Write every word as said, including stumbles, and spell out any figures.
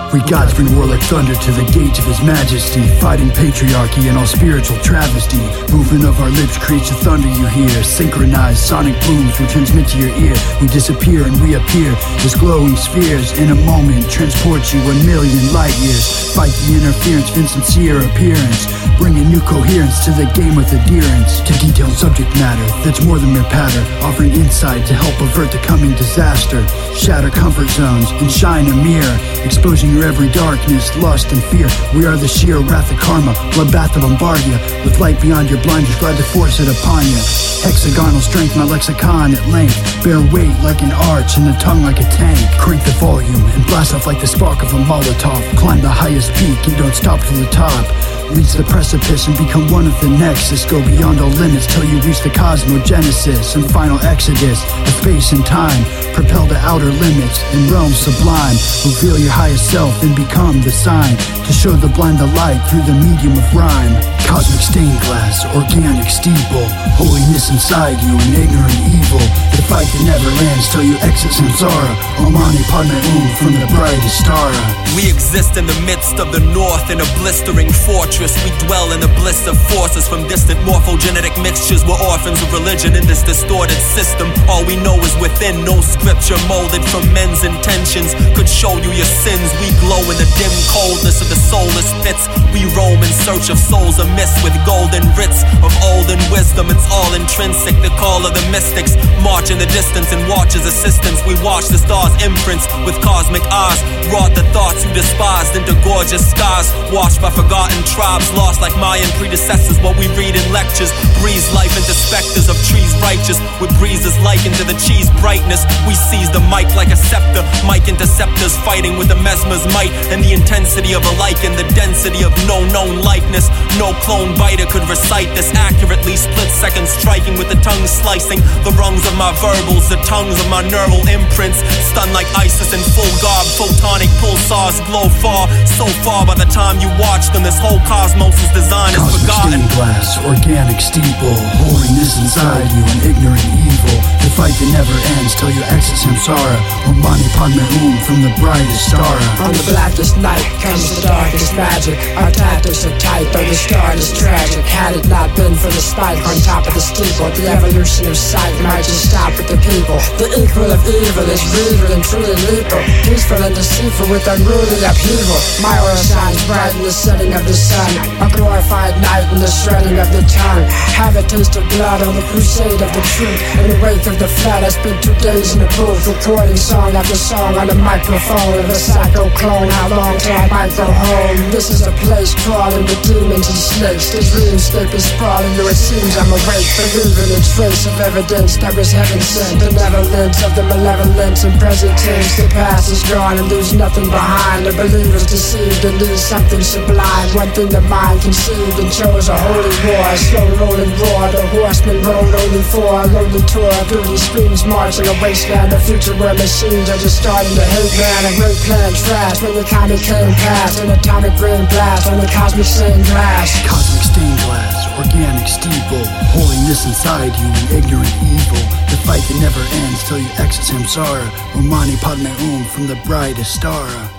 We gods bring warlike thunder to the gates of his majesty, fighting patriarchy and all spiritual travesty. Movement of our lips creates the thunder you hear. Synchronized sonic booms we transmit to your ear. We disappear and reappear as glowing spheres. In a moment, transport you a million light years. Fight the interference of insincere appearance, bringing new coherence to the game with adherence to detailed subject matter that's more than mere patter, offering insight to help avert the coming disaster. Shatter comfort zones and shine a mirror, exposing your every darkness, lust and fear. We are the sheer wrath of karma, bloodbath of Bombardia, with light beyond your blinders, glad to force it upon you. Hexagonal strength, my lexicon at length, bear weight like an arch and the tongue like a tank. Crank the volume and blast off like the spark of a Molotov. Climb the highest peak and don't stop to the top. Reach the precipice and become one of the nexus. Go beyond all limits till you reach the cosmogenesis and final exodus of space and time. Propel to outer limits in realms sublime. Reveal your highest self and become the sign to show the blind the light through the medium of rhyme. Cosmic stained glass, organic steeple, holiness inside you and ignorant evil. The fight that never ends till you exit samsara. Om Mani Padme Hum from the brightest star. We exist in the midst of the north in a blistering fortress. We dwell in the bliss of forces from distant morphogenetic mixtures. We're orphans of religion in this distorted system. All we know is within, no scripture molded from men's intentions could show you your sins. We glow in the dim coldness of the soulless pits. We roam in search of souls amiss with golden writs of olden wisdom. It's all intrinsic, the call of the mystics. March in the distance and watch as assistants. We watch the stars' imprints with cosmic eyes. Wrought the thoughts you despised into gorgeous skies. Watched by forgotten tribes, lost like Mayan predecessors. What we read in lectures breathes life into specters of trees righteous, with breezes likened to the cheese brightness. We seize the mic like a scepter, mic interceptors fighting with the mesmer's might and the intensity of a lichen, the density of no known likeness. No clone biter could recite this accurately, split second striking with the tongue slicing the rungs of my verbals, the tongues of my neural imprints. Stunned like Isis in full garb, photonic pulsars glow far, so far by the time you watch them. This whole cosmos' design is Cosmic forgotten. stained glass, organic steeple, holiness inside you and ignorant evil. The fight that never ends till you exit samsara. Om Mani Padme Hum from the brightest star. On the blackest night comes the darkest magic. Our tactics are tight, though the start is tragic. Had it not been for the spike on top of the steeple, the evolution of sight might just stop at the people. The equal of evil is real and truly lethal, peaceful and deceitful with unruly upheaval. My aura shines bright in the setting of the sun, a glorified night in the shredding of the tongue. Have a taste of blood on the crusade of the truth. In the wake of the flood, I spent two days in the booth, recording song after song on the microphone of a psycho clone. How long till I might go home? This is a place crawling with demons and snakes. The dreamscape is sprawling, though it seems I'm awake, believing a trace of evidence that was heaven sent. Benevolence of the malevolence and present tense. The past is gone and leaves nothing behind. The believers deceived and need something sublime. One thing the mind conceived and chose a holy war. A slow rolling roar, the horsemen rode only for a lonely tour through these screams, marching a wasteland. The future where machines are just starting to hate man. A great plan trashed when the comet came past. An atomic brain blast on the cosmic stained glass. Cosmic stained glass, organic steeple, holiness inside you and ignorant evil. The fight that never ends till you exit samsara. Om Mani Padme Hum from the brightest star.